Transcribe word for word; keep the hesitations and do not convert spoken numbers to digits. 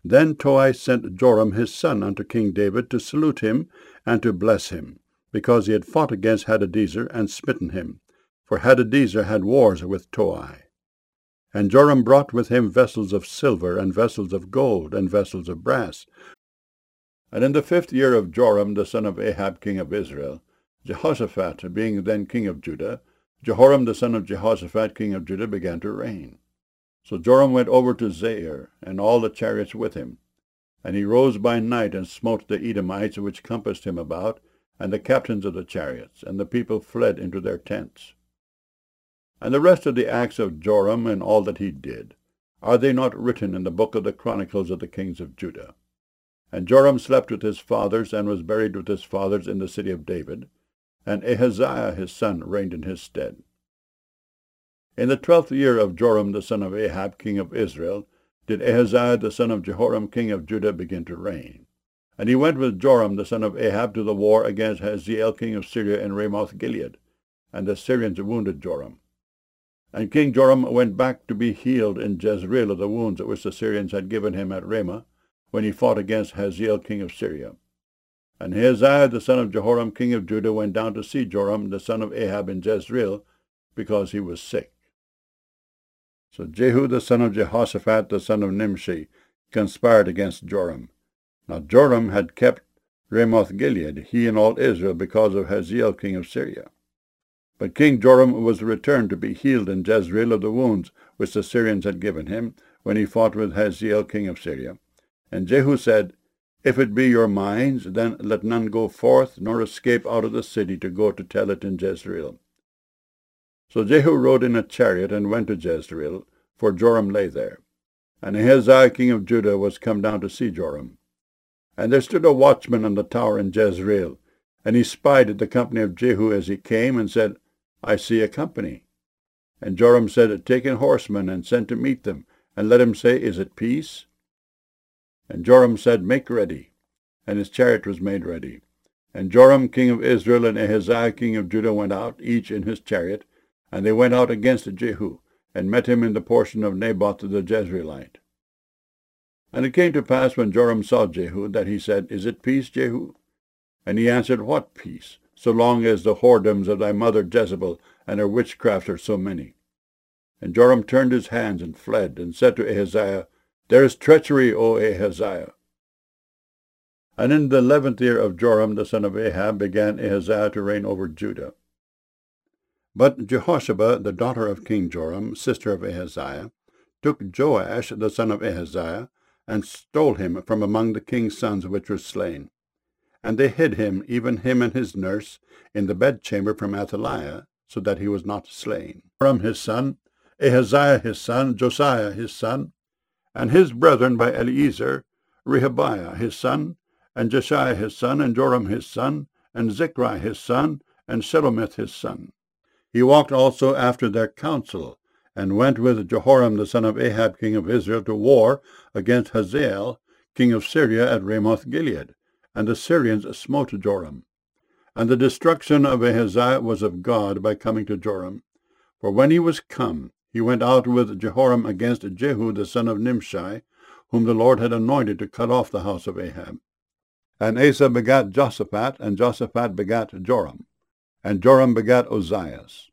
Then Toi sent Joram his son unto King David to salute him and to bless him, because he had fought against Hadadezer and smitten him, for Hadadezer had wars with Toi. And Joram brought with him vessels of silver, and vessels of gold, and vessels of brass. And in the fifth year of Joram the son of Ahab king of Israel, Jehoshaphat being then king of Judah, Jehoram the son of Jehoshaphat king of Judah began to reign. So Joram went over to Zair, and all the chariots with him. And he rose by night, and smote the Edomites which compassed him about, and the captains of the chariots, and the people fled into their tents. And the rest of the acts of Joram, and all that he did, are they not written in the book of the chronicles of the kings of Judah? And Joram slept with his fathers, and was buried with his fathers in the city of David, and Ahaziah his son reigned in his stead. In the twelfth year of Joram the son of Ahab king of Israel did Ahaziah the son of Jehoram king of Judah begin to reign. And he went with Joram the son of Ahab to the war against Hazael king of Syria in Ramoth-Gilead, and the Syrians wounded Joram. And King Joram went back to be healed in Jezreel of the wounds which the Syrians had given him at Ramah, when he fought against Hazael king of Syria. And Ahaziah the son of Jehoram king of Judah went down to see Joram the son of Ahab in Jezreel, because he was sick. So Jehu the son of Jehoshaphat the son of Nimshi conspired against Joram. Now Joram had kept Ramoth-Gilead, he and all Israel, because of Hazael king of Syria. But King Joram was returned to be healed in Jezreel of the wounds which the Syrians had given him, when he fought with Hazael king of Syria. And Jehu said, If it be your minds, then let none go forth, nor escape out of the city to go to tell it in Jezreel. So Jehu rode in a chariot and went to Jezreel, for Joram lay there. And Ahaziah king of Judah was come down to see Joram. And there stood a watchman on the tower in Jezreel, and he spied the company of Jehu as he came, and said, I see a company. And Joram said, Take in horsemen, and send to meet them, and let him say, Is it peace? And Joram said, Make ready. And his chariot was made ready. And Joram king of Israel and Ahaziah king of Judah went out, each in his chariot, and they went out against Jehu, and met him in the portion of Naboth the Jezreelite. And it came to pass, when Joram saw Jehu, that he said, Is it peace, Jehu? And he answered, What peace, so long as the whoredoms of thy mother Jezebel and her witchcraft are so many? And Joram turned his hands and fled, and said to Ahaziah, There is treachery, O Ahaziah. And in the eleventh year of Joram the son of Ahab began Ahaziah to reign over Judah. But Jehosheba, the daughter of King Joram, sister of Ahaziah, took Joash the son of Ahaziah, and stole him from among the king's sons which were slain. And they hid him, even him and his nurse, in the bedchamber from Athaliah, so that he was not slain. Joram his son, Ahaziah his son, Josiah his son, and his brethren by Eliezer, Rehabiah his son, and Jeshaiah his son, and Joram his son, and Zichri his son, and Shelomith his son. He walked also after their counsel, and went with Jehoram the son of Ahab king of Israel to war against Hazael king of Syria at Ramoth-Gilead, and the Syrians smote Joram. And the destruction of Ahaziah was of God by coming to Joram. For when he was come, he went out with Jehoram against Jehu the son of Nimshi, whom the Lord had anointed to cut off the house of Ahab. And Asa begat Josaphat, and Josaphat begat Joram, and Joram begat Ozias.